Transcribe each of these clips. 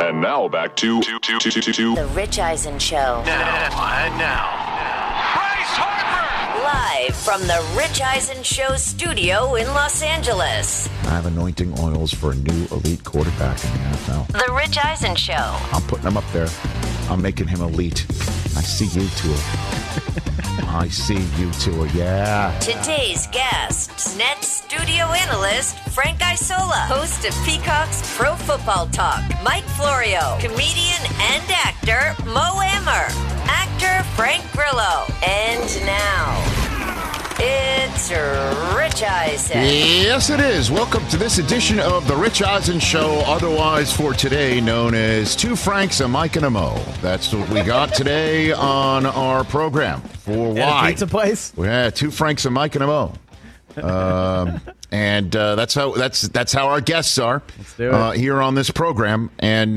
And now back to The Rich Eisen Show. Now, Bryce Harper! Live from the Rich Eisen Show studio in Los Angeles. I have anointing oils for a new elite quarterback in the NFL. The Rich Eisen Show. I'm putting him up there. I'm making him elite. I see you, Tua. I see you, Tua. Yeah. Today's guests, Nets studio analyst Frank Isola, host of Peacock's Pro Football Talk, Mike Florio, comedian and actor Mo Amer, actor Frank Grillo, and now it's Rich Eisen. Yes, it is. Welcome to this edition of the Rich Eisen Show, otherwise for today known as Two Franks, a Mike, and a Mo. That's what we got today on our program. For why? Pizza place? Yeah, Two Franks, a Mike, and a Mo. And that's how our guests are here on this program. And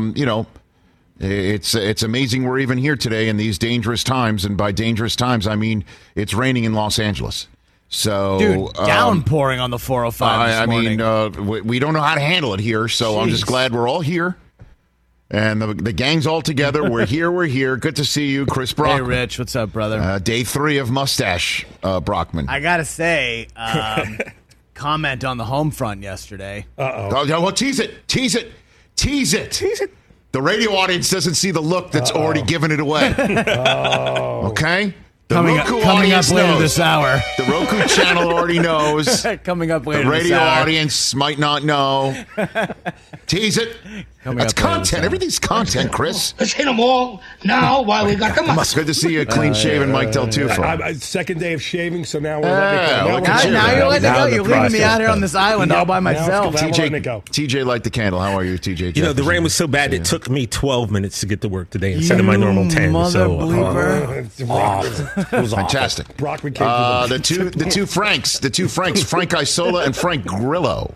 it's amazing we're even here today in these dangerous times. And by dangerous times, I mean it's raining in Los Angeles. So, dude, downpouring on the 405 this morning. I mean, we don't know how to handle it here. So I'm just glad we're all here. And the gang's all together. We're here. Good to see you, Chris Brockman. Hey, Rich. What's up, brother? Day 3 of Mustache Brockman. I got to say, comment on the home front yesterday. Uh-oh. Well, tease it. The radio audience doesn't see the look that's already given it away. Okay? Coming up later this hour. The Roku channel already knows. Coming up later this hour. The radio hour. audience might not know. Tease it. That's content. Everything's content, Chris. Let's hit them all now while we got them up. Good to see you, clean-shaven Mike Del Tufo. Second day of shaving, so now we're letting go. Now you're letting go. You're leaving me out here on this island all by myself. TJ, light the candle. How are you, TJ? You know, the rain was so bad it took me 12 minutes to get to work today instead of my normal 10. It was fantastic. The two Franks, Frank Isola and Frank Grillo.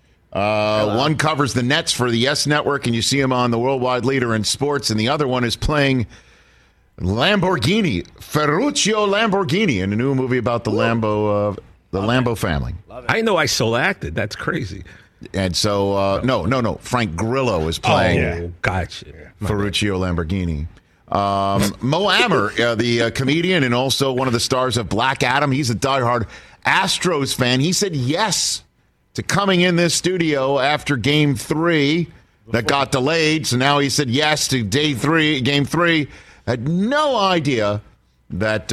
One covers the Nets for the Yes Network, and you see him on the Worldwide Leader in Sports, and the other one is playing Lamborghini, Ferruccio Lamborghini, in a new movie about the Lambo family. I didn't know Isola acted. That's crazy. And so, no. Frank Grillo is playing gotcha. Ferruccio Lamborghini. Mo Amer, the comedian and also one of the stars of Black Adam, he's a diehard Astros fan. He said yes to coming in this studio after Game 3 that got delayed. So now he said yes to Game 3. Had no idea that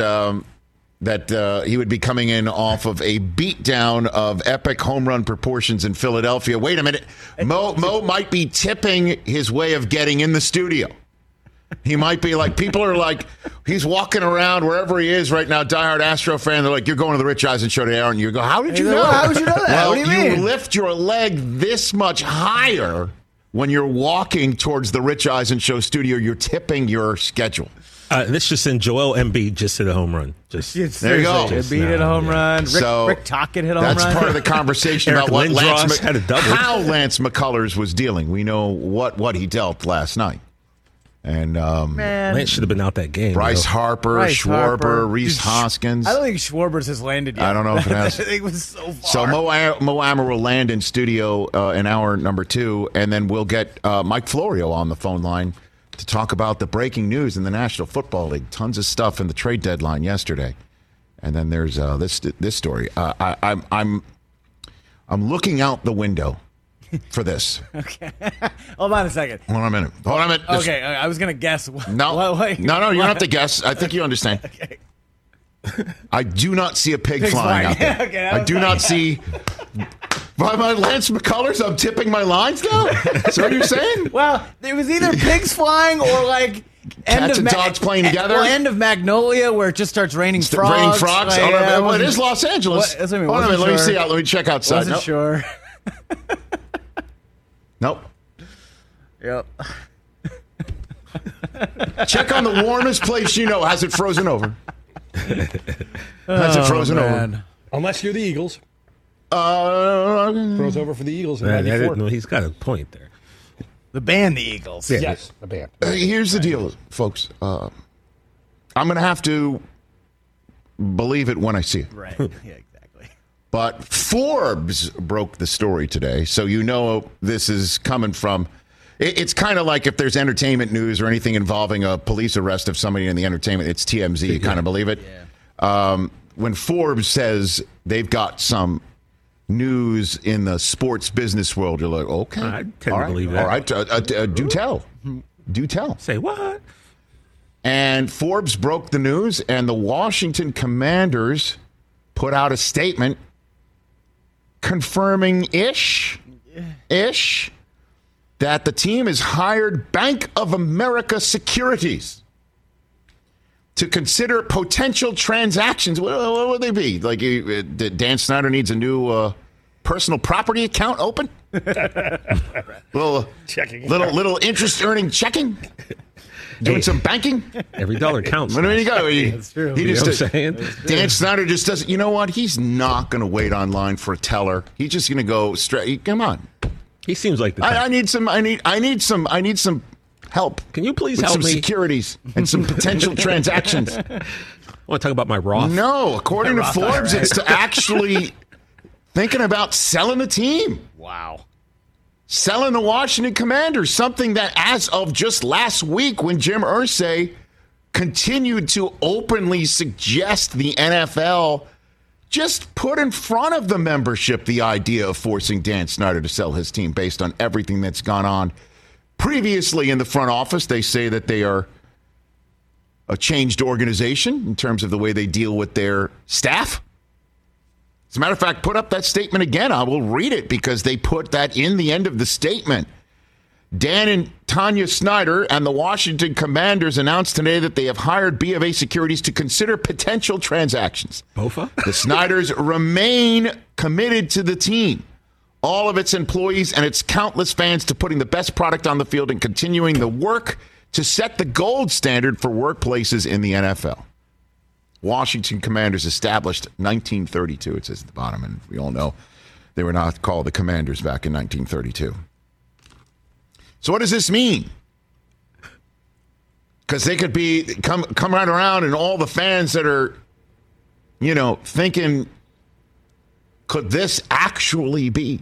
he would be coming in off of a beatdown of epic home run proportions in Philadelphia. Wait a minute. Mo might be tipping his way of getting in the studio. He might be like, people are like, he's walking around wherever he is right now, diehard Astro fan. They're like, you're going to the Rich Eisen Show today, aren't you? You go, how did you know? How would you know that? Well, what do you mean? You lift your leg this much higher when you're walking towards the Rich Eisen Show studio. You're tipping your schedule. This just in, Joel Embiid just hit a home run. There you go. Embiid hit a home run. Rick Tocchet hit a home run. That's part of the conversation about what how Lance McCullers was dealing. We know what he dealt last night. And Lance should have been out that game. Bryce Harper, Schwarber, Reese Hoskins. I don't think Schwarber's has landed yet. I don't know if it has. It was so far. So Mo Amer will land in studio in hour number 2, and then we'll get Mike Florio on the phone line to talk about the breaking news in the National Football League. Tons of stuff in the trade deadline yesterday, and then there's this story. I'm looking out the window for this. Okay. Hold on a second. Hold on a minute. Okay, I was going to guess. No, you don't have to guess. I think you understand. Okay. I do not see a pig flying out there. Okay, I do not see... By my Lance McCullers, I'm tipping my lines now? Is that what you're saying? Well, it was either pigs flying or like... Cats and dogs playing together? Well, end of Magnolia where it just starts raining frogs. Raining frogs? Like, well, it is Los Angeles. Hold on a minute, let me check outside. Wasn't sure. Nope. Yep. Check on the warmest place you know. Has it frozen over? Has it frozen over? Unless you're the Eagles. Froze over for the Eagles in 94. No, he's got a point there. The band, the Eagles. Yeah. Yes, the band. Here's the deal, folks. I'm going to have to believe it when I see it. Right. Yeah, exactly. But Forbes broke the story today, so you know this is coming from It's kind of like if there's entertainment news or anything involving a police arrest of somebody in the entertainment, it's TMZ. You kind of believe it? Yeah. When Forbes says they've got some news in the sports business world, you're like, okay. I tend to believe that. All right, do tell. Do tell. Say what? And Forbes broke the news, and the Washington Commanders put out a statement confirming ish, that the team has hired Bank of America Securities to consider potential transactions. What would they be? Like, Dan Snyder needs a new personal property account open? little interest-earning checking? Doing some banking? Every dollar counts. There you go. That's true. You know what I'm saying? Dan Snyder just doesn't. You know what? He's not going to wait online for a teller. He's just going to go straight. Come on. He seems like the type. I need some help. Can you please with help some me? securities and some potential transactions? I want to talk about my Roth. No, according to Roth Forbes, IRA. it's to actually thinking about selling the team. Wow. Selling the Washington Commanders, something that as of just last week when Jim Irsay continued to openly suggest the NFL just put in front of the membership the idea of forcing Dan Snyder to sell his team based on everything that's gone on previously in the front office. They say that they are a changed organization in terms of the way they deal with their staff. As a matter of fact, put up that statement again. I will read it because they put that in the end of the statement. Dan and Tanya Snyder and the Washington Commanders announced today that they have hired B of A Securities to consider potential transactions. Bofa? The Snyders remain committed to the team, all of its employees and its countless fans, to putting the best product on the field and continuing the work to set the gold standard for workplaces in the NFL. Washington Commanders established 1932, it says at the bottom, and we all know they were not called the Commanders back in 1932. So what does this mean? Because they could be come right around, and all the fans that are, thinking, could this actually be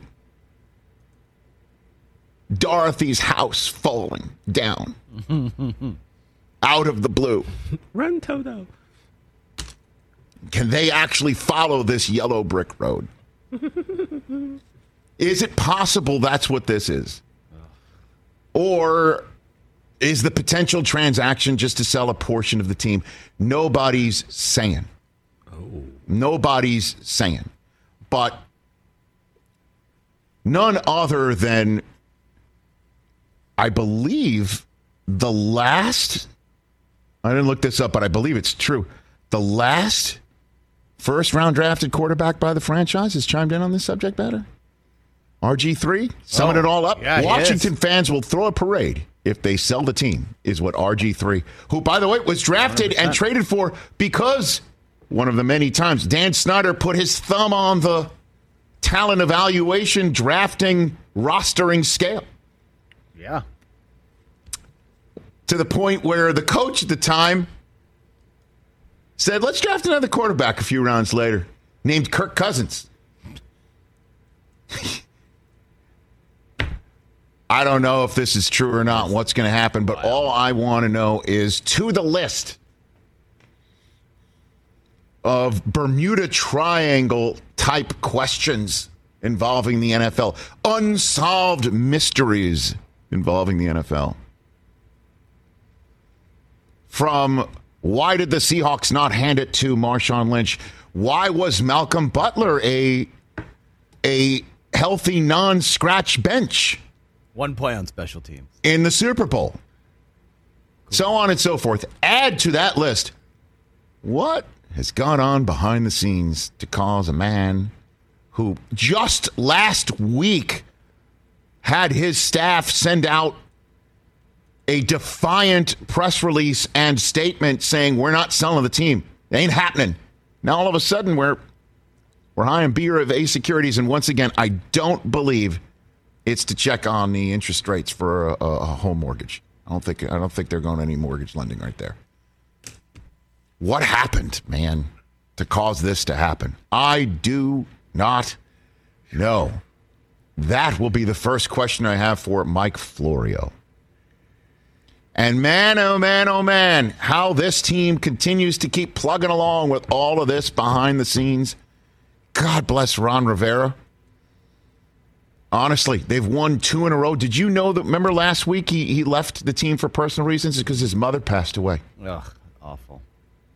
Dorothy's house falling down out of the blue? Run, Toto. Can they actually follow this yellow brick road? Is it possible that's what this is? Or is the potential transaction just to sell a portion of the team? Nobody's saying. Nobody's saying. But none other than, I believe, the last, I didn't look this up, but I believe it's true, the last first-round drafted quarterback by the franchise has chimed in on this subject matter. RG3, summing it all up. Yeah, Washington fans will throw a parade if they sell the team, is what RG3, who, by the way, was drafted 100%. And traded for because one of the many times Dan Snyder put his thumb on the talent evaluation, drafting, rostering scale. Yeah. To the point where the coach at the time said, let's draft another quarterback a few rounds later, named Kirk Cousins. I don't know if this is true or not, what's going to happen, but all I want to know is, to the list of Bermuda Triangle type questions involving the NFL, unsolved mysteries involving the NFL. From why did the Seahawks not hand it to Marshawn Lynch? Why was Malcolm Butler a healthy non-scratch bench? 1 point on special teams In the Super Bowl. Cool. So on and so forth. Add to that list, what has gone on behind the scenes to cause a man who just last week had his staff send out a defiant press release and statement saying, we're not selling the team. It ain't happening. Now all of a sudden we're hiring B of A Securities, and once again, I don't believe it's to check on the interest rates for a home mortgage. I don't think they're going any mortgage lending right there. What happened, man, to cause this to happen? I do not know. That will be the first question I have for Mike Florio. And man, oh man, how this team continues to keep plugging along with all of this behind the scenes. God bless Ron Rivera. Honestly, they've won 2 in a row. Did you know that? Remember last week he left the team for personal reasons because his mother passed away. Ugh, awful.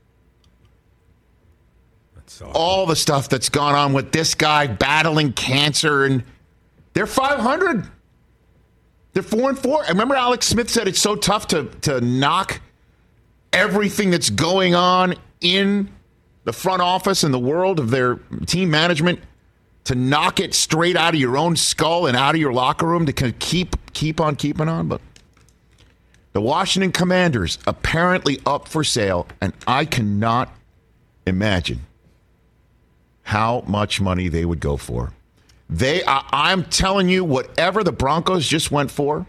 That's awful. All the stuff that's gone on with this guy battling cancer, and they're 500. They're 4-4. I remember Alex Smith said it's so tough to knock everything that's going on in the front office and the world of their team management, to knock it straight out of your own skull and out of your locker room, to kind of keep on keeping on. But the Washington Commanders apparently up for sale, and I cannot imagine how much money they would go for. I'm telling you, whatever the Broncos just went for,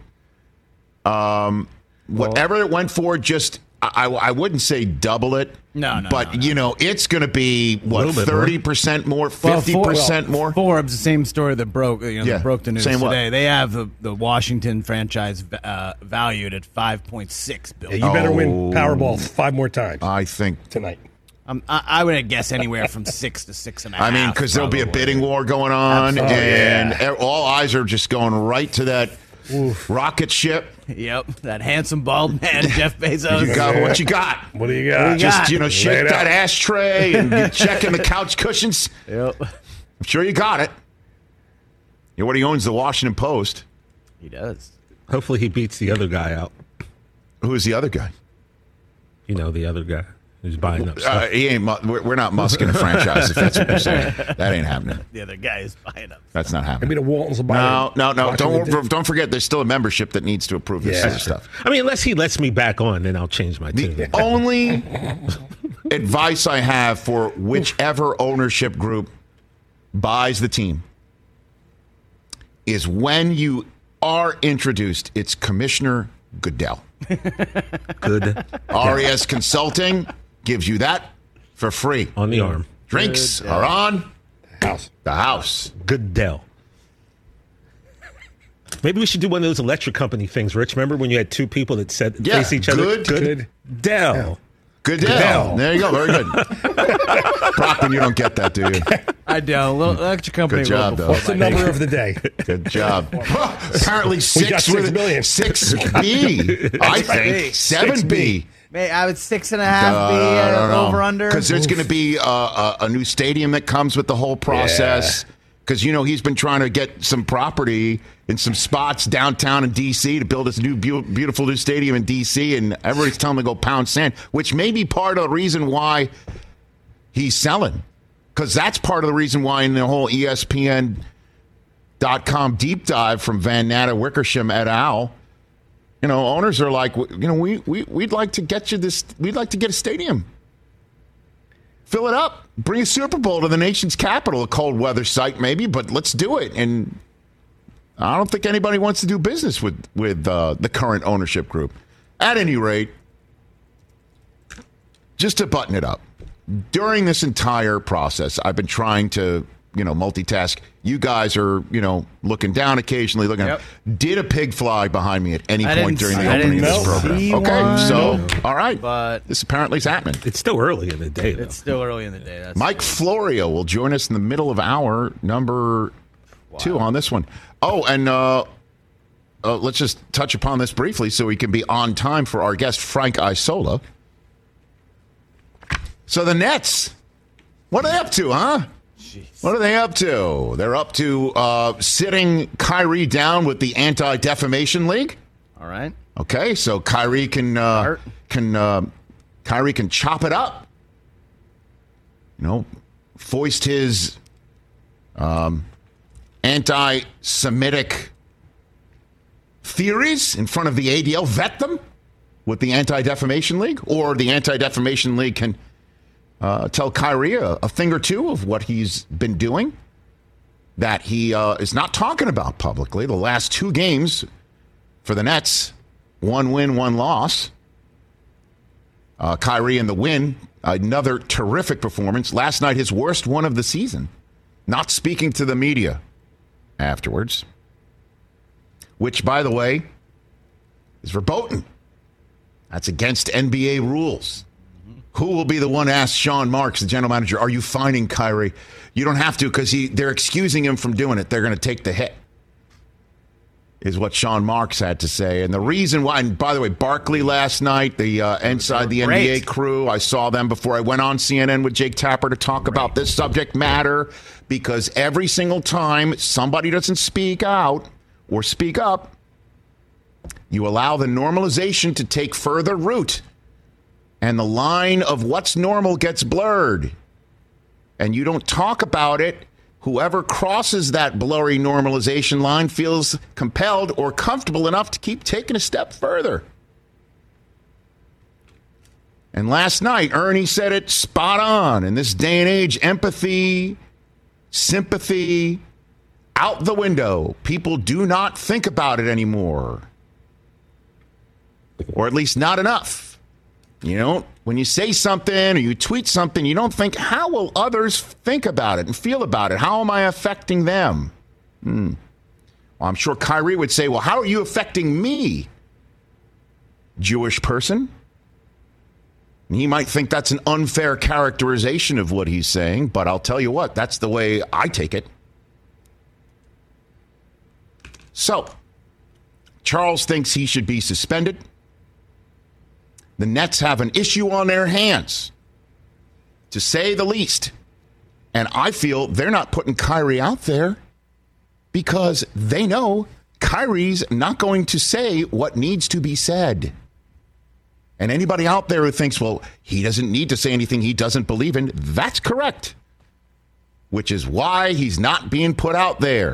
whatever it went for, just I wouldn't say double it. No. It's going to be 30% more, 50% more. Forbes, the same story that broke. That broke the news same today. what? They have the Washington franchise valued at $5.6 billion. Yeah, you better win Powerball 5 more times. I think tonight. I would guess anywhere from 6 to 6.5. I mean, because there'll be a bidding war going on, Absolutely. all eyes are just going right to that rocket ship. Yep, that handsome bald man, Jeff Bezos. You got what you got. What do you got? Just shake it that out. ashtray and be checking the couch cushions. Yep, I'm sure you got it. You know what? He owns the Washington Post. he does. Hopefully he beats the other guy out. Who is the other guy? You know, the other guy who's buying up stuff. He ain't. We're not Musk in a franchise. If that's what you're saying, that ain't happening. The other guy is buying up. That's not I happening. mean, the Waltons will buy No. Washington Don't forget. There's still a membership that needs to approve this sort of stuff. I mean, unless he lets me back on, then I'll change my tune. The only advice I have for whichever ownership group buys the team is when you are introduced, it's Commissioner Goodell. Good. RES Consulting gives you that for free. On the arm. Drinks are on house. the house. Goodell. Maybe we should do one of those electric company things, Rich. Remember when you had 2 people that said face each other? Goodell. Goodell. There you go. Very good. Brockman, you don't get that, do you? I don't. Little electric company. Good job, though. What's the number of the day? Good job. Apparently We got 6 million. 6B, I think. 7B. I would 6.5 be over under. Because there's going to be a new stadium that comes with the whole process. Because, he's been trying to get some property in some spots downtown in D.C. to build this new beautiful new stadium in D.C. And everybody's telling him to go pound sand, which may be part of the reason why he's selling. Because that's part of the reason why in the whole ESPN.com deep dive from Van Natta, Wickersham et al., owners are like, we'd like to get you this. We'd like to get a stadium. Fill it up. Bring a Super Bowl to the nation's capital, a cold weather site maybe, but let's do it. And I don't think anybody wants to do business with the current ownership group. At any rate, just to button it up, during this entire process, I've been trying to multitask. You guys are, looking down occasionally, looking up. Did a pig fly behind me at any point during the opening of this program? Okay, so, all right. But this apparently is happening. It's still early in the day, though. it's still early in the day. That's Mike Florio will join us in the middle of hour number 2 on this one. Oh, and let's just touch upon this briefly so we can be on time for our guest, Frank Isola. So the Nets, what are they up to, huh? What are they up to? They're up to sitting Kyrie down with the Anti-Defamation League. all right. Okay, so Kyrie can chop it up. Foist his anti-Semitic theories in front of the ADL, vet them with the Anti-Defamation League, or the Anti-Defamation League can tell Kyrie a thing or two of what he's been doing that he is not talking about publicly. The last 2 games for the Nets, 1 win, 1 loss. Kyrie in the win, another terrific performance. Last night, his worst one of the season. Not speaking to the media. afterwards, which, by the way, is verboten. That's against NBA rules. Who will be the one to ask Sean Marks, the general manager, are you fining Kyrie? You don't have to because they're excusing him from doing it. They're going to take the hit, is what Sean Marks had to say. And the reason why, and by the way, Barkley last night, the Inside the NBA crew, I saw them before I went on CNN with Jake Tapper to talk about this subject matter, because every single time somebody doesn't speak out or speak up, you allow the normalization to take further root. And the line of what's normal gets blurred. And you don't talk about it. Whoever crosses that blurry normalization line feels compelled or comfortable enough to keep taking a step further. And last night, Ernie said it spot on. In this day and age, empathy, sympathy, out the window. People do not think about it anymore. Or at least not enough. You know, when you say something or you tweet something, you don't think, how will others think about it and feel about it? How am I affecting them? Well, I'm sure Kyrie would say, well, how are you affecting me, Jewish person? And he might think that's an unfair characterization of what he's saying, but I'll tell you what, that's the way I take it. So, Charles thinks he should be suspended. The Nets have an issue on their hands, to say the least. And I feel they're not putting Kyrie out there because they know Kyrie's not going to say what needs to be said. And anybody out there who thinks, well, he doesn't need to say anything he doesn't believe in, that's correct. Which is why he's not being put out there.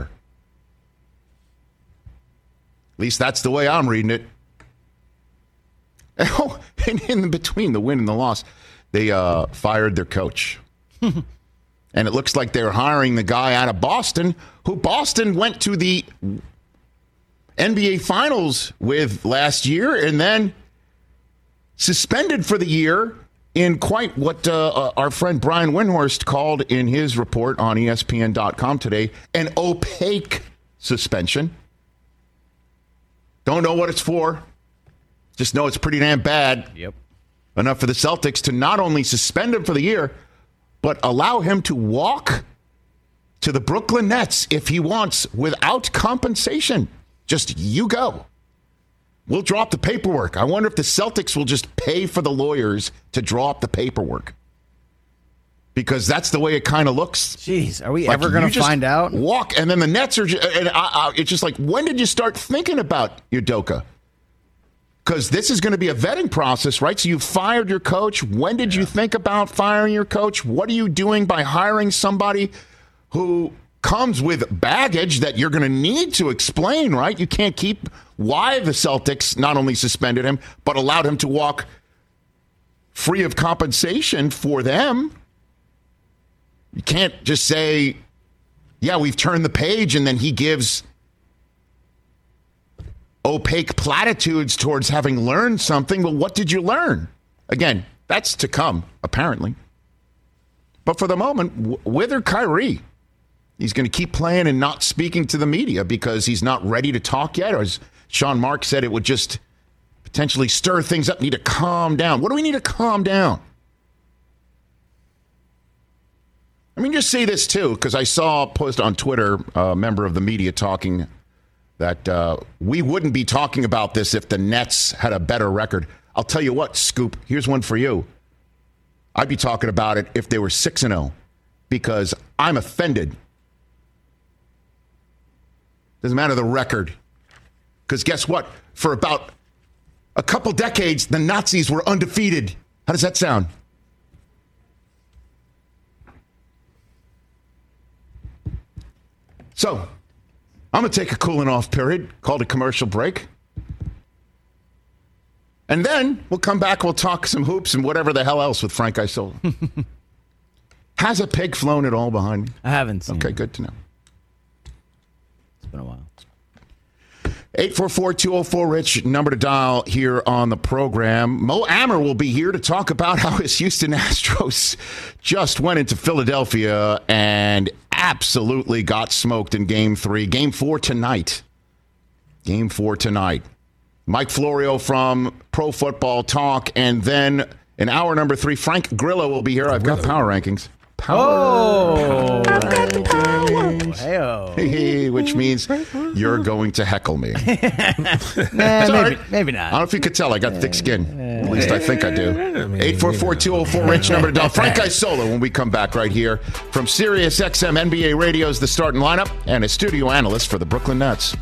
At least that's the way I'm reading it. Oh, and in between the win and the loss, they fired their coach. And it looks like they're hiring the guy out of Boston, who Boston went to the NBA Finals with last year and then suspended for the year in quite what our friend Brian Windhorst called in his report on ESPN.com today, an opaque suspension. Don't know what it's for. Just know it's pretty damn bad. Yep. Enough for the Celtics to not only suspend him for the year, but allow him to walk to the Brooklyn Nets if he wants without compensation. Just you go. We'll draw up the paperwork. I wonder if the Celtics will just pay for the lawyers to draw up the paperwork. Because that's the way it kind of looks. Jeez, are we ever going to find out? Walk, and then the Nets are it's just like, when did you start thinking about Udoka? Because this is going to be a vetting process, right? So you fired your coach. When did you think about firing your coach? What are you doing by hiring somebody who comes with baggage that you're going to need to explain, right? You can't keep why the Celtics not only suspended him, but allowed him to walk free of compensation for them. You can't just say, yeah, we've turned the page, and then he gives opaque platitudes towards having learned something. Well, what did you learn? Again, that's to come, apparently. But for the moment, whether Kyrie, he's going to keep playing and not speaking to the media because he's not ready to talk yet, or as Sean Marks said, it would just potentially stir things up, need to calm down. What do we need to calm down? I mean, just say this, too, because I saw a post on Twitter, a member of the media talking that we wouldn't be talking about this if the Nets had a better record. I'll tell you what, Scoop, here's one for you. I'd be talking about it if they were 6-0 because I'm offended. Doesn't matter the record. Because guess what? For about a couple decades, the Nazis were undefeated. How does that sound? So, I'm going to take a cooling off period, called a commercial break. And then we'll come back, we'll talk some hoops and whatever the hell else with Frank Isola. Has a pig flown at all behind me? I haven't seen it. Good to know. It's been a while. 844-204-RICH, number to dial here on the program. Mo Amer will be here to talk about how his Houston Astros just went into Philadelphia and absolutely got smoked in Game 3. Game 4 tonight. Game 4 tonight. Mike Florio from Pro Football Talk. And then in hour number 3, Frank Grillo will be here. I've got power rankings. Hey, which means you're going to heckle me. Maybe not. I don't know if you could tell. I got thick skin. At least I think I do. 844-204-RICH number to dial. Frank Isola when we come back right here from Sirius XM NBA Radio's The Starting Lineup and a studio analyst for the Brooklyn Nets.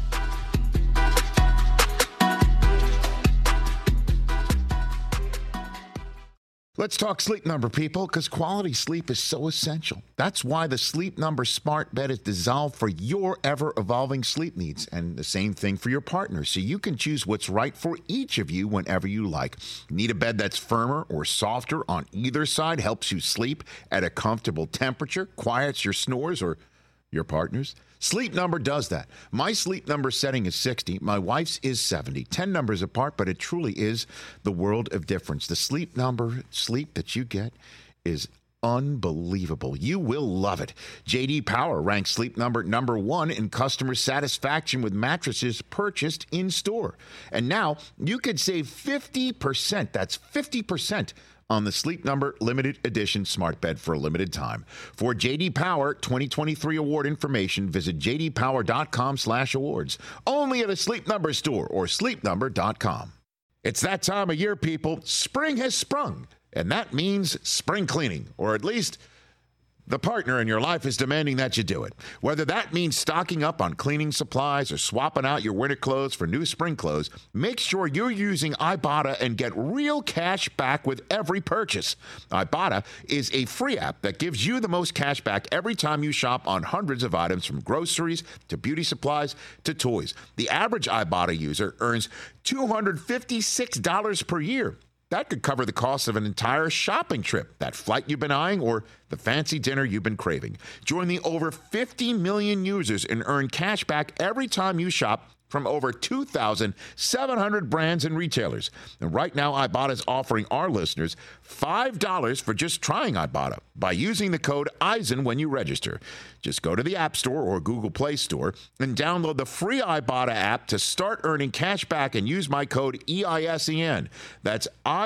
Let's talk Sleep Number, people, because quality sleep is so essential. That's why the Sleep Number smart bed is designed for your ever-evolving sleep needs, and the same thing for your partner, so you can choose what's right for each of you whenever you like. Need a bed that's firmer or softer on either side, helps you sleep at a comfortable temperature, quiets your snores or your partner's? Sleep Number does that. My Sleep Number setting is 60. My wife's is 70. 10 numbers apart, but it truly is the world of difference. The Sleep Number sleep that you get is unbelievable. You will love it. J.D. Power ranks Sleep Number number 1 in customer satisfaction with mattresses purchased in store. And now you could save 50%. That's 50%. On the Sleep Number limited edition smart bed for a limited time. For J.D. Power 2023 award information, visit jdpower.com/awards. Only at a Sleep Number store or sleepnumber.com. It's that time of year, people. Spring has sprung, and that means spring cleaning, or at least the partner in your life is demanding that you do it. Whether that means stocking up on cleaning supplies or swapping out your winter clothes for new spring clothes, make sure you're using Ibotta and get real cash back with every purchase. Ibotta is a free app that gives you the most cash back every time you shop on hundreds of items, from groceries to beauty supplies to toys. The average Ibotta user earns $256 per year. That could cover the cost of an entire shopping trip, that flight you've been eyeing, or the fancy dinner you've been craving. Join the over 50 million users and earn cash back every time you shop from over 2,700 brands and retailers. And right now, Ibotta is offering our listeners $5 for just trying Ibotta by using the code EISEN when you register. Just go to the App Store or Google Play Store and download the free Ibotta app to start earning cash back and use my code EISEN. That's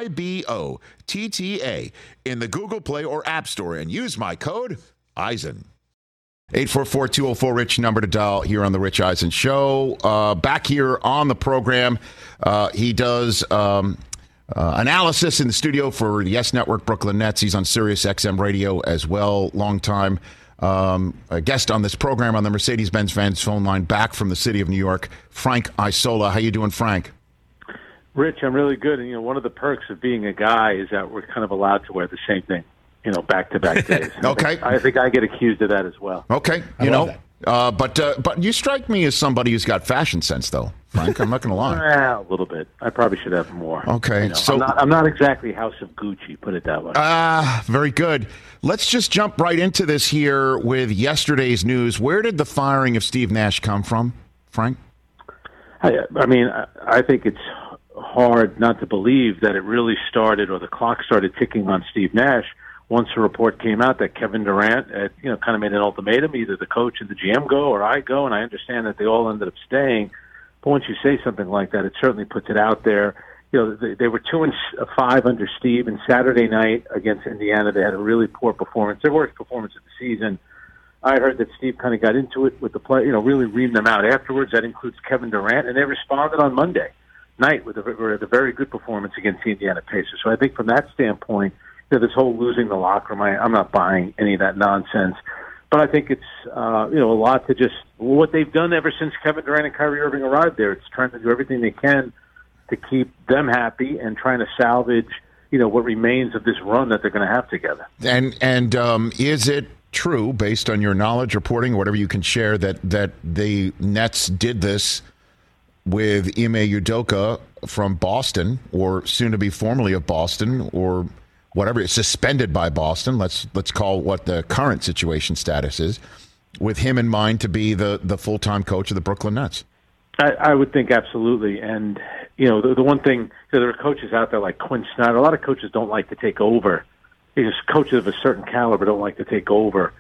IBOTTA in the Google Play or App Store and use my code EISEN. 844-204-RICH number to dial here on the Rich Eisen Show. Back here on the program, he does analysis in the studio for the Yes Network Brooklyn Nets. He's on Sirius XM Radio as well. Long time a guest on this program on the Mercedes-Benz fans phone line, back from the city of New York, Frank Isola. How you doing, Frank? Rich, I'm really good. And, one of the perks of being a guy is that we're kind of allowed to wear the same thing, back-to-back days. Okay. I think I get accused of that as well. Okay. But you strike me as somebody who's got fashion sense, though, Frank. I'm not going to lie. A little bit. I probably should have more. Okay. So I'm not exactly House of Gucci, put it that way. Very good. Let's just jump right into this here with yesterday's news. Where did the firing of Steve Nash come from, Frank? I think it's hard not to believe that it really started, or the clock started ticking on Steve Nash once a report came out that Kevin Durant had, kind of made an ultimatum, either the coach and the GM go or I go, and I understand that they all ended up staying. But once you say something like that, it certainly puts it out there. They were 2-5 under Steve, and Saturday night against Indiana, they had a really poor performance, their worst performance of the season. I heard that Steve kind of got into it with the play, really reamed them out afterwards. That includes Kevin Durant, and they responded on Monday night with a very good performance against the Indiana Pacers. So I think from that standpoint, this whole losing the locker room, I'm not buying any of that nonsense. But I think it's, a lot to just what they've done ever since Kevin Durant and Kyrie Irving arrived there. It's trying to do everything they can to keep them happy and trying to salvage, what remains of this run that they're going to have together. And is it true, based on your knowledge, reporting, or whatever you can share, that the Nets did this with Ime Udoka from Boston, or soon to be formerly of Boston, or whatever, suspended by Boston, let's call what the current situation status is, with him in mind to be the full-time coach of the Brooklyn Nets? I would think absolutely. And, the one thing, there are coaches out there like Quinn Snyder. A lot of coaches don't like to take over. Coaches of a certain caliber don't like to take over,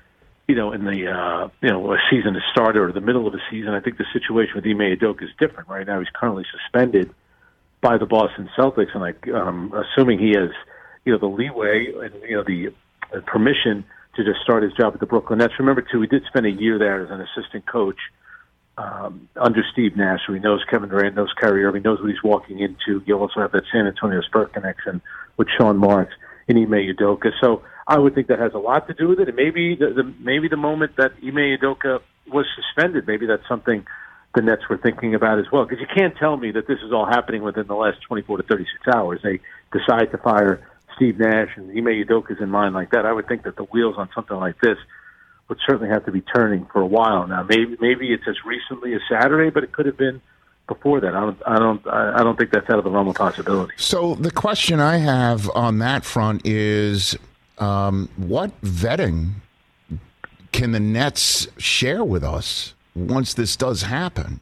in the a season has started or the middle of a season. I think the situation with Ime Udoka is different. Right now, he's currently suspended by the Boston Celtics, and I'm assuming he has the leeway and the permission to just start his job at the Brooklyn Nets. Remember, too, he did spend a year there as an assistant coach under Steve Nash, so he knows Kevin Durant, knows Kyrie Irving, knows what he's walking into. You also have that San Antonio Spurs connection with Sean Marks and Ime Udoka. So I would think that has a lot to do with it. And maybe the moment that Ime Udoka was suspended, maybe that's something the Nets were thinking about as well. Because you can't tell me that this is all happening within the last 24 to 36 hours. They decide to fire Steve Nash and Ime Udoka's in mind like that. I would think that the wheels on something like this would certainly have to be turning for a while now. Maybe it's as recently as Saturday, but it could have been before that. I don't think that's out of the realm of possibility. So the question I have on that front is, what vetting can the Nets share with us once this does happen?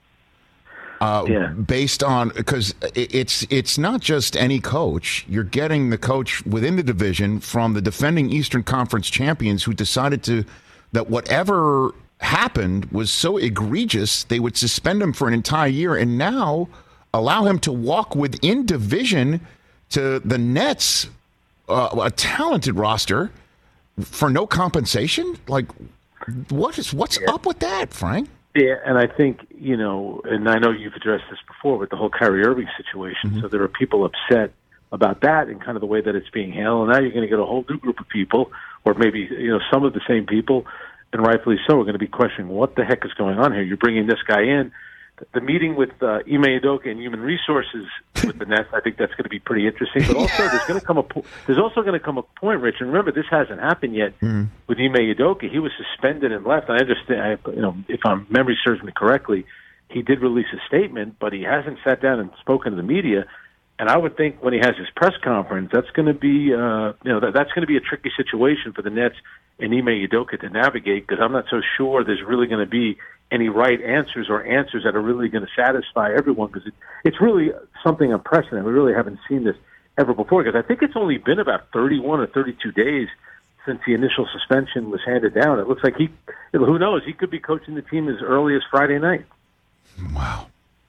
Based on, because it's not just any coach. You're getting the coach within the division from the defending Eastern Conference champions who decided that whatever happened was so egregious they would suspend him for an entire year, and now allow him to walk within division to the Nets, a talented roster, for no compensation. Like, what's up with that, Frank? Yeah, and I think, and I know you've addressed this before with the whole Kyrie Irving situation, so there are people upset about that and kind of the way that it's being handled. And now you're going to get a whole new group of people, or maybe, some of the same people, and rightfully so, are going to be questioning what the heck is going on here. You're bringing this guy in. The meeting with Ime Udoka and Human Resources with the Nets, I think that's going to be pretty interesting. But also, there's also going to come a point, Rich, and remember, this hasn't happened yet with Ime Udoka. He was suspended and left. I understand, if my memory serves me correctly, he did release a statement, but he hasn't sat down and spoken to the media. And I would think when he has his press conference, that's going to be, that's going to be a tricky situation for the Nets and Ime Udoka to navigate, because I'm not so sure there's really going to be any right answers or answers that are really going to satisfy everyone, because it's really something unprecedented. We really haven't seen this ever before, because I think it's only been about 31 or 32 days since the initial suspension was handed down. It looks like who knows, he could be coaching the team as early as Friday night. Wow.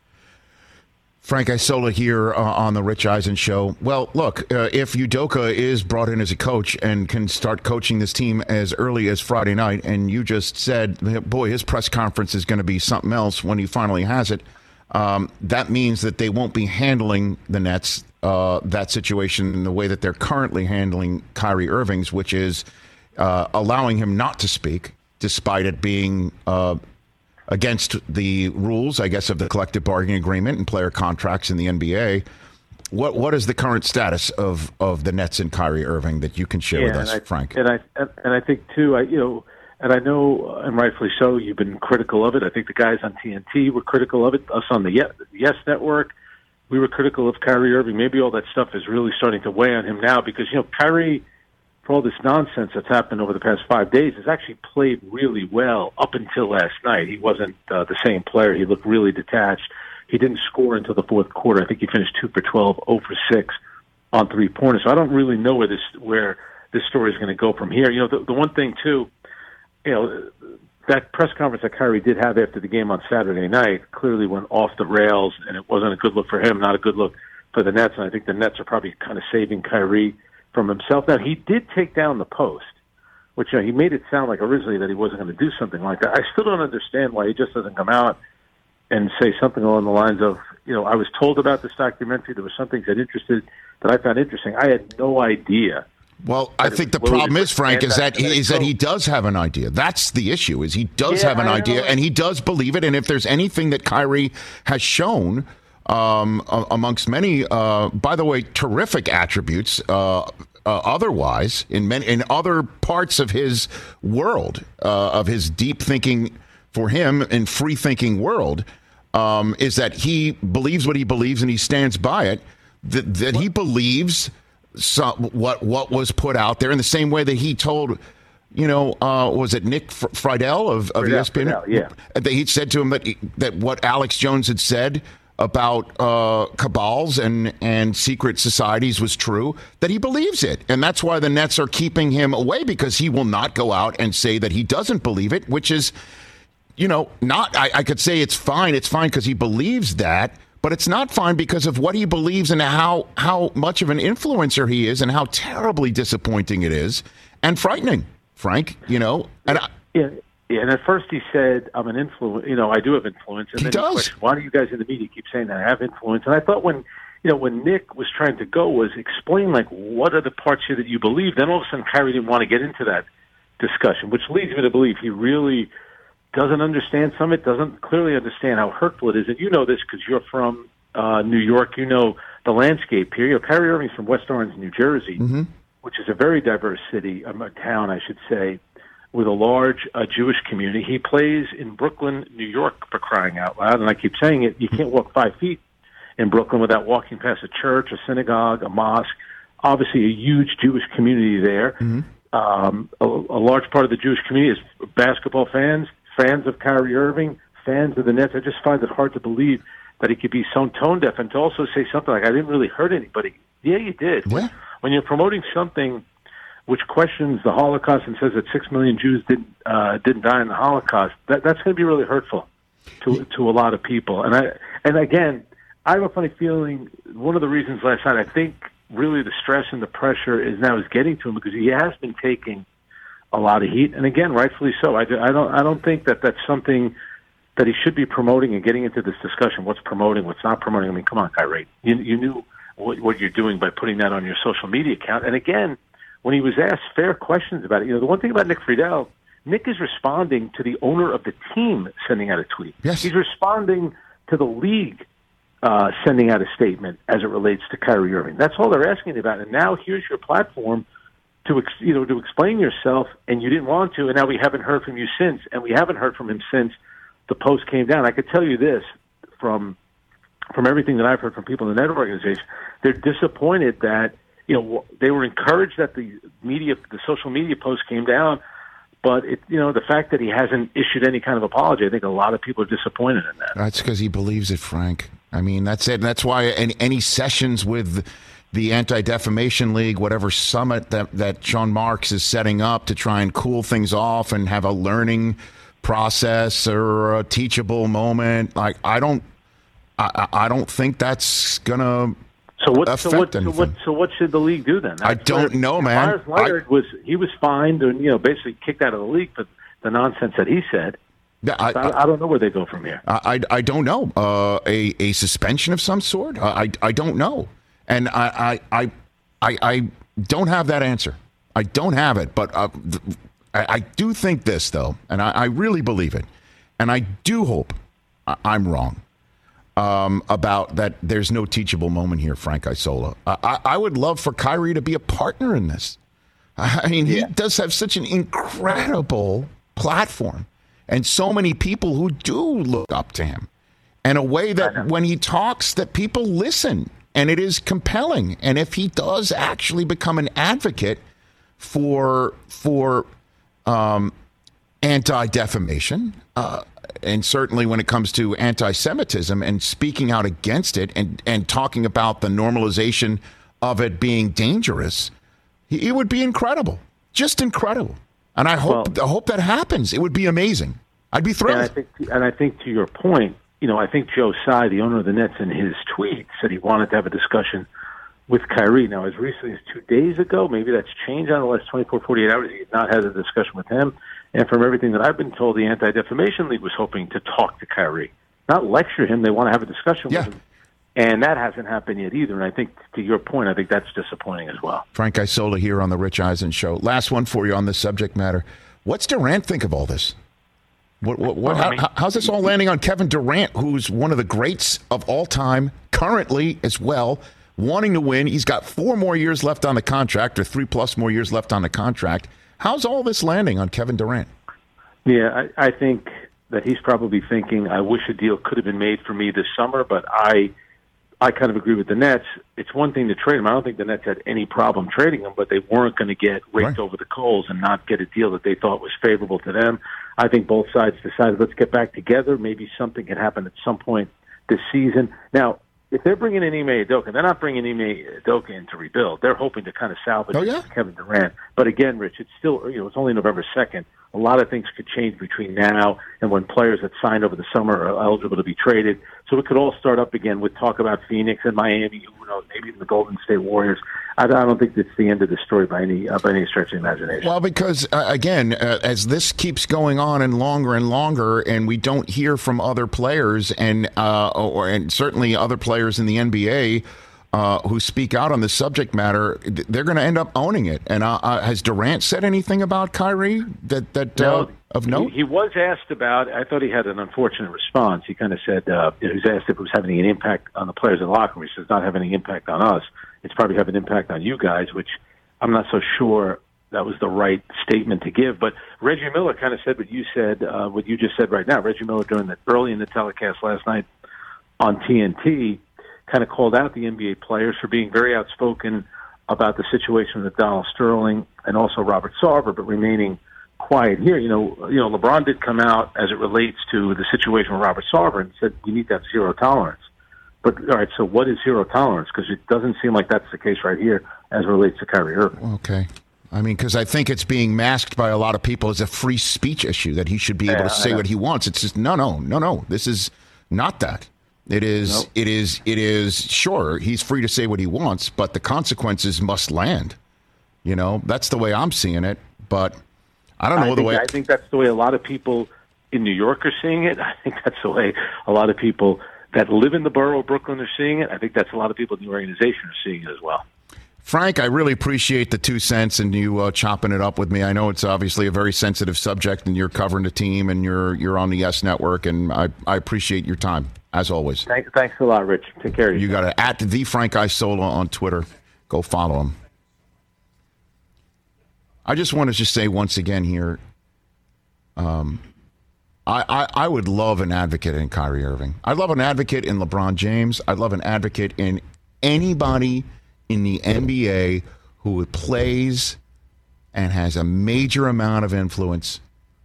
Frank Isola here on the Rich Eisen Show. Well, look, if Udoka is brought in as a coach and can start coaching this team as early as Friday night, and you just said, boy, his press conference is going to be something else when he finally has it, that means that they won't be handling the Nets, that situation, in the way that they're currently handling Kyrie Irving's, which is allowing him not to speak, despite it being against the rules, I guess, of the collective bargaining agreement and player contracts in the NBA. What is the current status of the Nets and Kyrie Irving that you can share with us, Frank? And I think too, and I know, and rightfully so, you've been critical of it. I think the guys on TNT were critical of it. Us on the Yes Network, we were critical of Kyrie Irving. Maybe all that stuff is really starting to weigh on him now, because Kyrie, for all this nonsense that's happened over the past 5 days, has actually played really well up until last night. He wasn't the same player. He looked really detached. He didn't score until the fourth quarter. I think he finished 2 for 12, 0 for 6 on three-pointers. So I don't really know where this story is going to go from here. The one thing, too, that press conference that Kyrie did have after the game on Saturday night clearly went off the rails, and it wasn't a good look for him, not a good look for the Nets. And I think the Nets are probably kind of saving Kyrie from himself. Now, he did take down the post, which he made it sound like originally that he wasn't going to do something like that. I still don't understand why he just doesn't come out and say something along the lines of, I was told about this documentary. There were some things that I found interesting. I had no idea. Well, I think the problem is, Frank, is that he does have an idea. That's the issue, is he does have an idea, and he does believe it. And if there's anything that Kyrie has shown, amongst many, by the way, terrific attributes, otherwise in other parts of his world, of his deep thinking for him and free thinking world, is that he believes what he believes and he stands by it. That he believes what was put out there in the same way that he told. Was it Nick Friedel of ESPN? Yeah. That he said to him that what Alex Jones had said about cabals and secret societies was true, that he believes it. And that's why the Nets are keeping him away, because he will not go out and say that he doesn't believe it, which is, not, I could say it's fine. It's fine because he believes that, but it's not fine because of what he believes and how much of an influencer he is and how terribly disappointing it is and frightening, Frank, And Yeah, and at first he said, I'm an influence, I do have influence. And he then does. He questioned, why do you guys in the media keep saying that I have influence? And I thought when Nick was trying to go was explain, what are the parts here that you believe? Then all of a sudden Kyrie didn't want to get into that discussion, which leads me to believe he really doesn't understand some of it, doesn't clearly understand how hurtful it is. And you know this because you're from New York. You know the landscape here. Kyrie Irving's from West Orange, New Jersey, which is a very diverse city, a town, I should say, with a large Jewish community. He plays in Brooklyn, New York, for crying out loud. And I keep saying it, you can't walk 5 feet in Brooklyn without walking past a church, a synagogue, a mosque. Obviously, a huge Jewish community there. A large part of the Jewish community is basketball fans of Kyrie Irving, fans of the Nets. I just find it hard to believe that he could be so tone deaf and to also say something like, I didn't really hurt anybody. Yeah, you did. Yeah. When you're promoting something which questions the Holocaust and says that 6 million Jews didn't die in the Holocaust, that's going to be really hurtful to a lot of people. And again, I have a funny feeling. One of the reasons last night, I think, really the stress and the pressure is getting to him because he has been taking a lot of heat, and again, rightfully so. I don't think that that's something that he should be promoting and getting into this discussion. What's promoting? What's not promoting? I mean, come on, Kyrie. You knew what you're doing by putting that on your social media account. And again, when he was asked fair questions about it, the one thing about Nick Friedel, Nick is responding to the owner of the team sending out a tweet. Yes. He's responding to the league sending out a statement as it relates to Kyrie Irving. That's all they're asking about. And now here's your platform to explain yourself, and you didn't want to, and now we haven't heard from you since, and we haven't heard from him since the post came down. I could tell you this from everything that I've heard from people in the net organization, they're disappointed that they were encouraged that the social media post came down, but the fact that he hasn't issued any kind of apology, I think a lot of people are disappointed in that. That's because he believes it, Frank. I mean, that's it. That's why any sessions with the Anti-Defamation League, whatever summit that Sean Marks is setting up to try and cool things off and have a learning process or a teachable moment, like I don't think that's gonna affect anything. So what should the league do then? I don't know, man. Myers Leonard was fined and basically kicked out of the league for the nonsense that he said. I don't know where they go from here. I don't know. A suspension of some sort. I don't know. And I don't have that answer. I don't have it. But I do think this, though, and I really believe it. And I do hope I'm wrong about that there's no teachable moment here, Frank Isola. I would love for Kyrie to be a partner in this. I mean, he does have such an incredible platform and so many people who do look up to him in a way that when he talks that people listen. And it is compelling. And if he does actually become an advocate for anti-defamation, and certainly when it comes to anti-Semitism and speaking out against it and talking about the normalization of it being dangerous, it would be incredible. Just incredible. And I hope that happens. It would be amazing. I'd be thrilled. And I think to your point, I think Joe Tsai, the owner of the Nets, in his tweet said he wanted to have a discussion with Kyrie. Now, as recently as 2 days ago, maybe that's changed on the last 24, 48 hours. He had not had a discussion with him. And from everything that I've been told, the Anti-Defamation League was hoping to talk to Kyrie, not lecture him. They want to have a discussion with him. And that hasn't happened yet either. And I think, to your point, I think that's disappointing as well. Frank Isola here on the Rich Eisen Show. Last one for you on this subject matter. What's Durant think of all this? How's this all landing on Kevin Durant, who's one of the greats of all time, currently as well, wanting to win? He's got 4 more years left on the contract, or 3+ more years left on the contract. How's all this landing on Kevin Durant? Yeah, I think that he's probably thinking, I wish a deal could have been made for me this summer, but I kind of agree with the Nets. It's one thing to trade him. I don't think the Nets had any problem trading him, but they weren't going to get raked over the coals and not get a deal that they thought was favorable to them. I think both sides decided, let's get back together. Maybe something can happen at some point this season. Now, if they're bringing in Ime Udoka, they're not bringing Ime Udoka in to rebuild. They're hoping to kind of salvage Kevin Durant. But again, Rich, it's still, it's only November 2nd. A lot of things could change between now and when players that signed over the summer are eligible to be traded. So it could all start up again with talk about Phoenix and Miami, who knows, maybe even the Golden State Warriors. I don't think that's the end of the story by any stretch of the imagination. Well, because, again, as this keeps going on and longer, and we don't hear from other players and certainly other players in the NBA who speak out on the subject matter, they're going to end up owning it. And has Durant said anything about Kyrie No, of note? He was asked about. I thought he had an unfortunate response. He kind of said he was asked if it was having an impact on the players in the locker room. He says, "Not having any impact on us. It's probably having an impact on you guys," which I'm not so sure that was the right statement to give. But Reggie Miller kind of said what you said, what you just said right now. Reggie Miller, during that early in the telecast last night on TNT, kind of called out the NBA players for being very outspoken about the situation with Donald Sterling and also Robert Sarver, but remaining quiet here. LeBron did come out as it relates to the situation with Robert Sarver and said you need to have zero tolerance. But, all right, so what is zero tolerance? Because it doesn't seem like that's the case right here as it relates to Kyrie Irving. Okay. I mean, because I think it's being masked by a lot of people as a free speech issue, that he should be able to say what he wants. It's just, no. This is not that. It is, sure, he's free to say what he wants, but the consequences must land. That's the way I'm seeing it. But I don't know I think that's the way a lot of people in New York are seeing it. I think that's the way a lot of people that live in the borough of Brooklyn are seeing it. I think that's a lot of people in the organization are seeing it as well. Frank, I really appreciate the 2 cents and you chopping it up with me. I know it's obviously a very sensitive subject, and you're covering the team, and you're on the YES Network, and I appreciate your time, as always. Thanks a lot, Rich. Take care of you. You got to at the Frank Isola on Twitter. Go follow him. I just want to just say once again here, I would love an advocate in Kyrie Irving. I'd love an advocate in LeBron James. I'd love an advocate in anybody in the NBA who plays and has a major amount of influence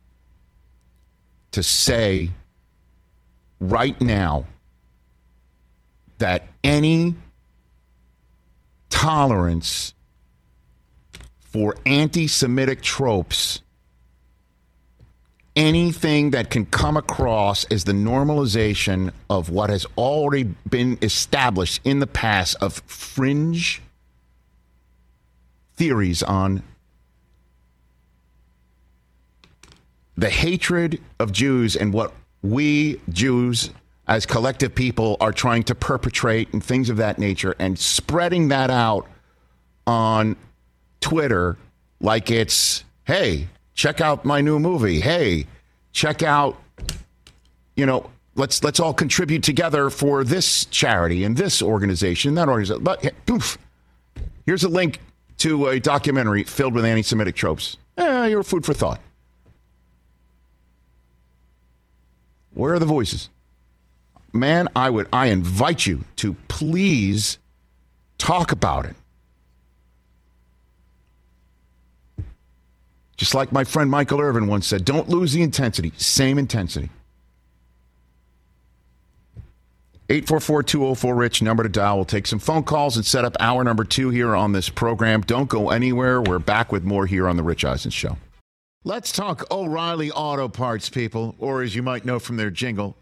to say right now that any tolerance for anti-Semitic tropes, anything that can come across as the normalization of what has already been established in the past of fringe theories on the hatred of Jews and what we Jews as collective people are trying to perpetrate and things of that nature, and spreading that out on Twitter like it's, hey, check out my new movie. Hey, check out, let's all contribute together for this charity and this organization, that organization. But poof, here's a link to a documentary filled with anti-Semitic tropes. You're food for thought. Where are the voices? Man, I invite you to please talk about it. Just like my friend Michael Irvin once said, don't lose the intensity. Same intensity. 844-204-RICH, number to dial. We'll take some phone calls and set up hour number 2 here on this program. Don't go anywhere. We're back with more here on The Rich Eisen Show. Let's talk O'Reilly Auto Parts, people, or as you might know from their jingle,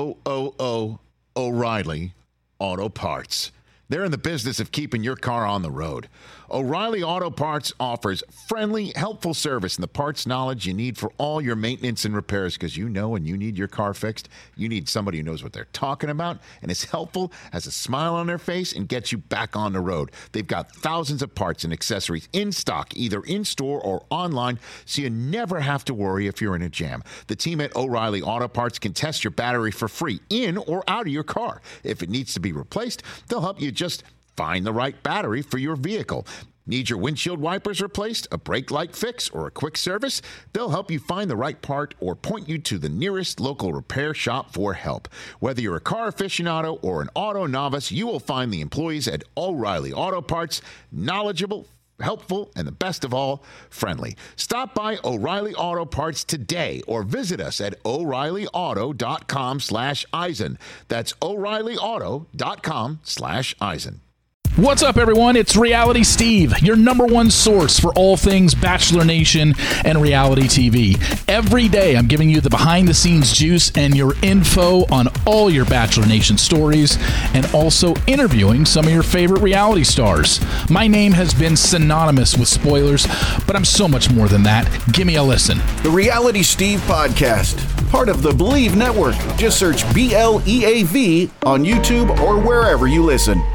O'Reilly Auto Parts. They're in the business of keeping your car on the road. O'Reilly Auto Parts offers friendly, helpful service and the parts knowledge you need for all your maintenance and repairs, because when you need your car fixed, you need somebody who knows what they're talking about and is helpful, has a smile on their face, and gets you back on the road. They've got thousands of parts and accessories in stock, either in-store or online, so you never have to worry if you're in a jam. The team at O'Reilly Auto Parts can test your battery for free in or out of your car. If it needs to be replaced, they'll help you just find the right battery for your vehicle. Need your windshield wipers replaced, a brake light fix, or a quick service? They'll help you find the right part or point you to the nearest local repair shop for help. Whether you're a car aficionado or an auto novice, you will find the employees at O'Reilly Auto Parts knowledgeable, helpful, and the best of all, friendly. Stop by O'Reilly Auto Parts today or visit us at O'ReillyAuto.com/Eisen. That's O'ReillyAuto.com/Eisen. What's up, everyone? It's Reality Steve, your number one source for all things Bachelor Nation and reality TV. Every day, I'm giving you the behind-the-scenes juice and your info on all your Bachelor Nation stories, and also interviewing some of your favorite reality stars. My name has been synonymous with spoilers, but I'm so much more than that. Give me a listen. The Reality Steve Podcast, part of the Believe Network. Just search BLEAV on YouTube or wherever you listen.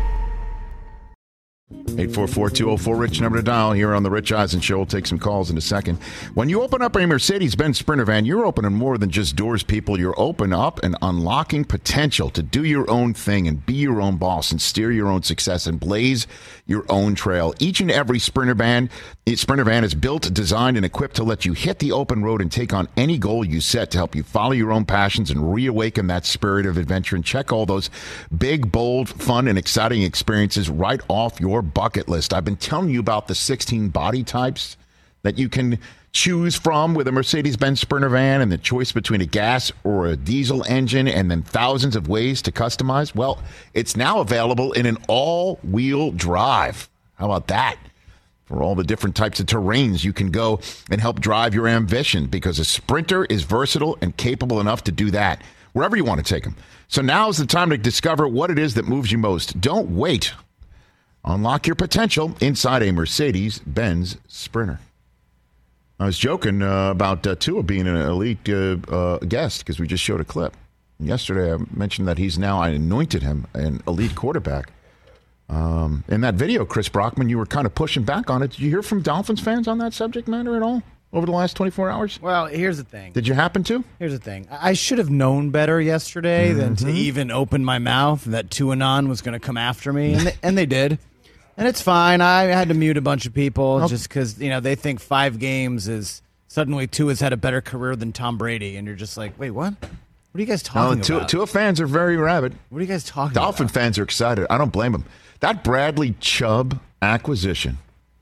844-204-RICH, number to dial here on the Rich Eisen Show. We'll take some calls in a second. When you open up a Mercedes-Benz Sprinter van, you're opening more than just doors, people. You're open up and unlocking potential to do your own thing and be your own boss and steer your own success and blaze your own trail. Each and every Sprinter van is built, designed, and equipped to let you hit the open road and take on any goal you set to help you follow your own passions and reawaken that spirit of adventure and check all those big, bold, fun, and exciting experiences right off your bucket list. I've been telling you about the 16 body types that you can choose from with a Mercedes-Benz Sprinter van, and the choice between a gas or a diesel engine, and then thousands of ways to customize. Well, it's now available in an all-wheel drive. How about that? For all the different types of terrains you can go and help drive your ambition, because a Sprinter is versatile and capable enough to do that wherever you want to take them. So now is the time to discover what it is that moves you most. Don't wait. Unlock your potential inside a Mercedes-Benz Sprinter. I was joking about Tua being an elite guest because we just showed a clip. Yesterday I mentioned that I anointed him an elite quarterback. In that video, Chris Brockman, you were kind of pushing back on it. Did you hear from Dolphins fans on that subject matter at all over the last 24 hours? Well, here's the thing. Did you happen to? Here's the thing. I should have known better yesterday than to even open my mouth that Tuanon was going to come after me, and they did. And it's fine. I had to mute a bunch of people just because they think 5 games is suddenly Tua's had a better career than Tom Brady, and you're just like, wait, what? What are you guys talking about? Tua fans are very rabid. What are you guys talking about? Dolphin fans are excited. I don't blame them. That Bradley Chubb acquisition,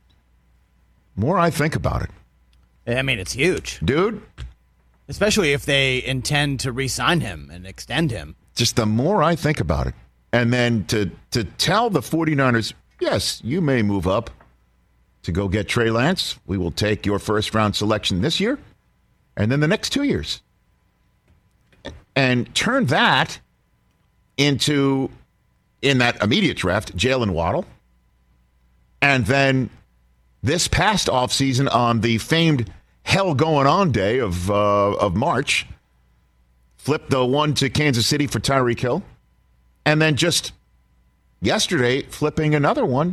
more I think about it. I mean, it's huge. Dude. Especially if they intend to re-sign him and extend him. Just the more I think about it. And then to tell the 49ers, yes, you may move up to go get Trey Lance. We will take your first-round selection this year and then the next 2 years. And turn that into, in that immediate draft, Jalen Waddle. And then this past offseason on the famed hell going on day of March, flip the one to Kansas City for Tyreek Hill. And then just yesterday, flipping another one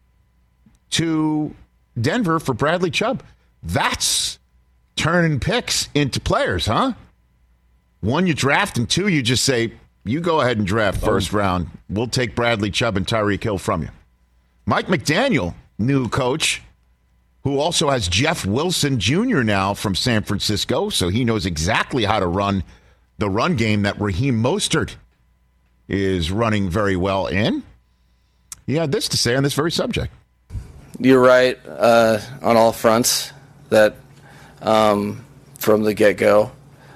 to Denver for Bradley Chubb. That's turning picks into players, huh? 1, you draft, and 2, you just say, you go ahead and draft first round. We'll take Bradley Chubb and Tyreek Hill from you. Mike McDaniel, new coach, who also has Jeff Wilson Jr. now from San Francisco, so he knows exactly how to run the run game that Raheem Mostert is running very well in. He had this to say on this very subject. You're right on all fronts that from the get-go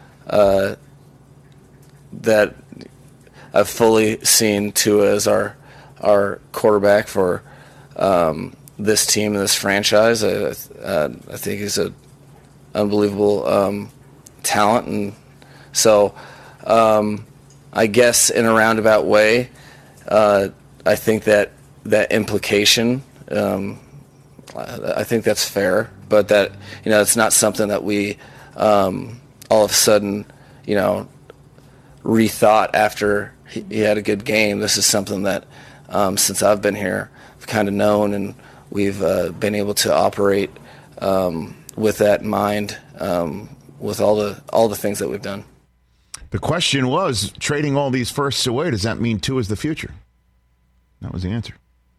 that I've fully seen Tua as our quarterback for this team and this franchise. I think he's an unbelievable talent, and so I guess in a roundabout way, I think that implication, I think that's fair, but that it's not something that we all of a sudden rethought after he had a good game. This is something that since I've been here, I've kind of known, and we've been able to operate with that in mind, with all the things that we've done. The question was, trading all these firsts away, does that mean Tua is the future? That was the answer.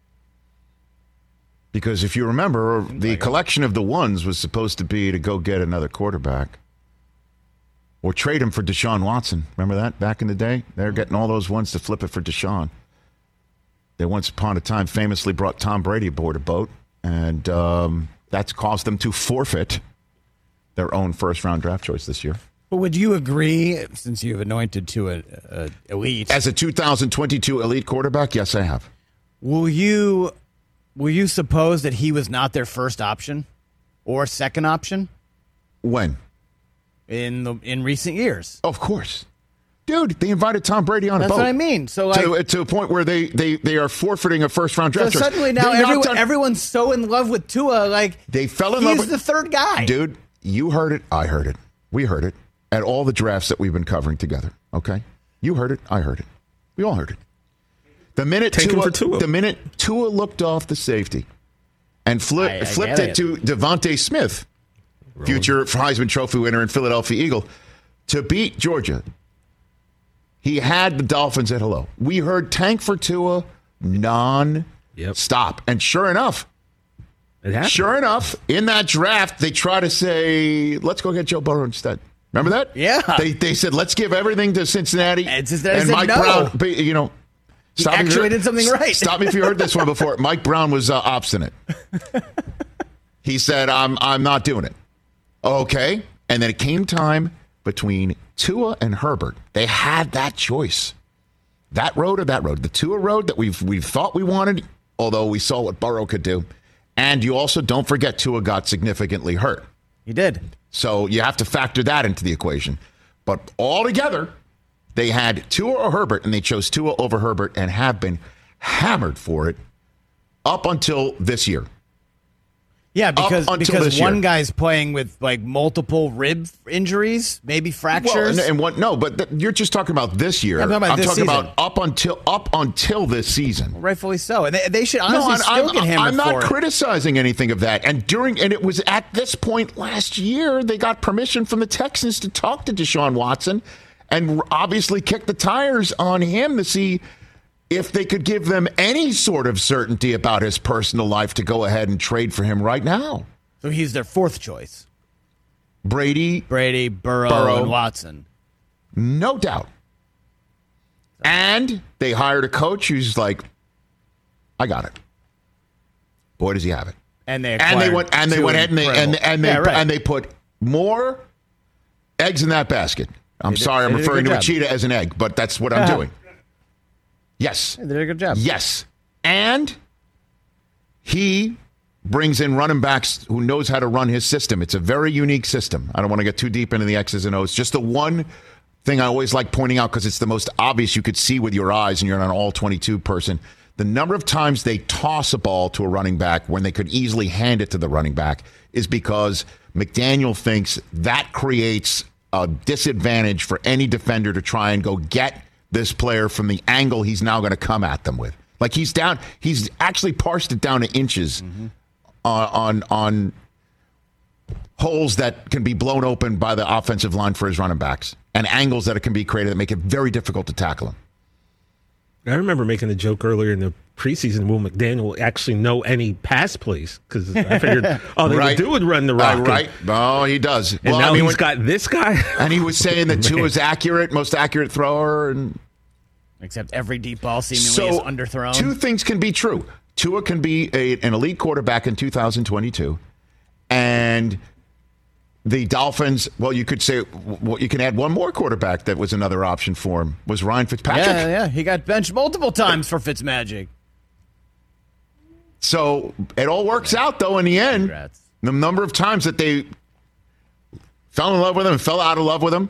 Because if you remember, the collection of the ones was supposed to be to go get another quarterback or trade him for Deshaun Watson. Remember that back in the day? They're getting all those ones to flip it for Deshaun. They once upon a time famously brought Tom Brady aboard a boat And that's caused them to forfeit their own first-round draft choice this year. But would you agree, since you've anointed to an elite? As a 2022 elite quarterback, yes, I have. Will you suppose that he was not their first option or second option? When? In recent years. Of course. Dude, they invited Tom Brady on a boat. That's what I mean. So to a point where they are forfeiting a first-round draft choice. So suddenly now everyone's so in love with Tua, they fell in love with the third guy. Dude, you heard it. I heard it. We heard it at all the drafts that we've been covering together. Okay? You heard it. I heard it. We all heard it. The minute Tua looked off the safety and flipped it to Devontae Smith, future Heisman Trophy winner and Philadelphia Eagle, to beat Georgia, he had the Dolphins at hello. We heard tank for Tua non-stop. And sure enough, in that draft, they try to say, let's go get Joe Burrow instead. Remember that? Yeah. They said, let's give everything to Cincinnati. And Mike Brown, he actually something right. Stop me if you heard this one before. Mike Brown was obstinate. He said, I'm not doing it. Okay. And then it came time between Tua and Herbert. They had that choice. That road or that road. The Tua road that we've thought we wanted, although we saw what Burrow could do. And you also don't forget Tua got significantly hurt. He did. So you have to factor that into the equation. But altogether, they had Tua or Herbert, and they chose Tua over Herbert and have been hammered for it up until this year. Yeah, because one guy's playing with like multiple rib injuries, maybe fractures. You're just talking about this year. I'm talking about up until this season. Well, rightfully so, and they should honestly still get hammered. I'm not for criticizing anything of that. And it was at this point last year they got permission from the Texans to talk to Deshaun Watson, and obviously kick the tires on him to see if they could give them any sort of certainty about his personal life to go ahead and trade for him right now. So he's their fourth choice. Brady, Burrow, and Watson. No doubt. And they hired a coach who's like, I got it. Boy, does he have it. And they went ahead and they put more eggs in that basket. I'm referring to a cheetah as an egg, but that's what I'm doing. Yes. They did a good job. Yes. And he brings in running backs who knows how to run his system. It's a very unique system. I don't want to get too deep into the X's and O's. Just the one thing I always like pointing out, because it's the most obvious you could see with your eyes and you're an all-22 person. The number of times they toss a ball to a running back when they could easily hand it to the running back is because McDaniel thinks that creates a disadvantage for any defender to try and go get this player from the angle he's now going to come at them with. Like he's actually parsed it down to inches on holes that can be blown open by the offensive line for his running backs and angles that it can be created that make it very difficult to tackle him. I remember making a joke earlier in the preseason. Will McDaniel actually know any pass plays? Because I figured, they would run the rock. Right. Oh, he does. And now he's got this guy. And he was saying that Tua is most accurate thrower. Except every deep ball seemingly is underthrown. Two things can be true. Tua can be an elite quarterback in 2022. And the Dolphins, you could say, you can add one more quarterback that was another option for him, was Ryan Fitzpatrick. Yeah. He got benched multiple times for Fitzmagic. So it all works out, though, in the end. Congrats. The number of times that they fell in love with him and fell out of love with him.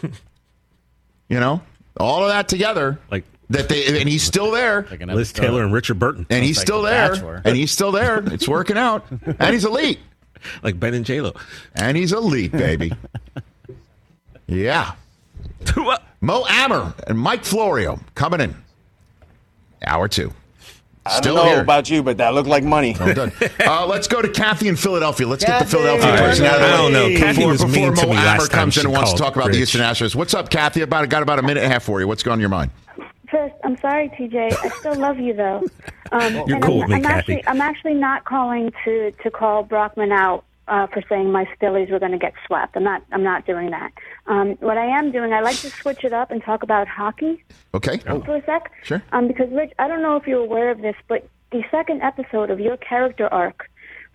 All of that together. And he's still there. Like Liz Taylor and Richard Burton. And he's still there. And he's still there. It's working out. And he's elite. Like Ben and J-Lo. And he's elite, baby. Yeah. Mo Amer and Mike Florio coming in. Hour 2. I don't know about you, but that looked like money. Well done. Let's go to Kathy in Philadelphia. Let's get the Philadelphia person out of the way. I don't know. Kathy was mean to me last time comes in and wants to talk about Rich. the Houston Astros. What's up, Kathy? Got about a minute and a half for you. What's going on in your mind? First, I'm sorry, TJ. I still love you, though. You're cool with me, Kathy. I'm actually not calling to call Brockman out for saying my Phillies were going to get swept. I'm not doing that. What I am doing, I like to switch it up and talk about hockey. Okay. For a sec. Sure. Because, Rich, I don't know if you're aware of this, but the second episode of your character arc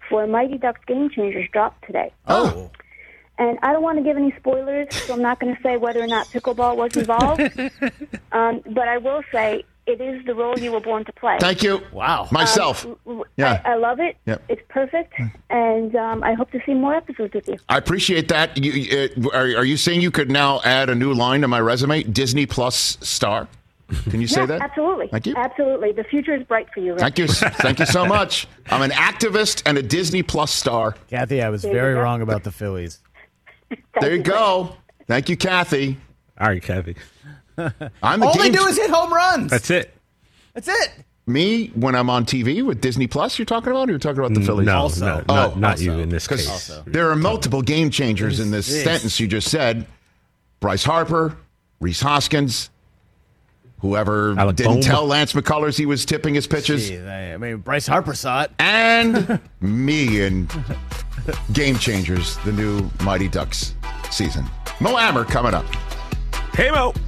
for Mighty Ducks Game Changers dropped today. Oh. And I don't want to give any spoilers, so I'm not going to say whether or not pickleball was involved. But I will say it is the role you were born to play. Thank you. Wow. Myself. Yeah. I love it. Yep. It's perfect. And I hope to see more episodes with you. I appreciate that. Are you saying you could now add a new line to my resume? Disney Plus star? Can you say that? Absolutely. Thank you. Absolutely. The future is bright for you, Rick. Thank you. Thank you so much. I'm an activist and a Disney Plus star. Kathy, I was There you very go. wrong about the Phillies. There you go. Thank you, Kathy. All right, Kathy. I'm the All they game- do is hit home runs. That's it. That's it. Me, when I'm on TV with Disney Plus, you're talking about, or you're talking about the Phillies? No, Also. no, not Also. you in this 'Cause case. there are multiple game changers in this Yes. sentence you just said. Bryce Harper, Rhys Hoskins, whoever Alec didn't Bohm. tell Lance McCullers he was tipping his pitches, Jeez, I mean, Bryce Harper saw it. and me in Game Changers, the new Mighty Ducks season. Mo Amer coming up. Hey, Mo.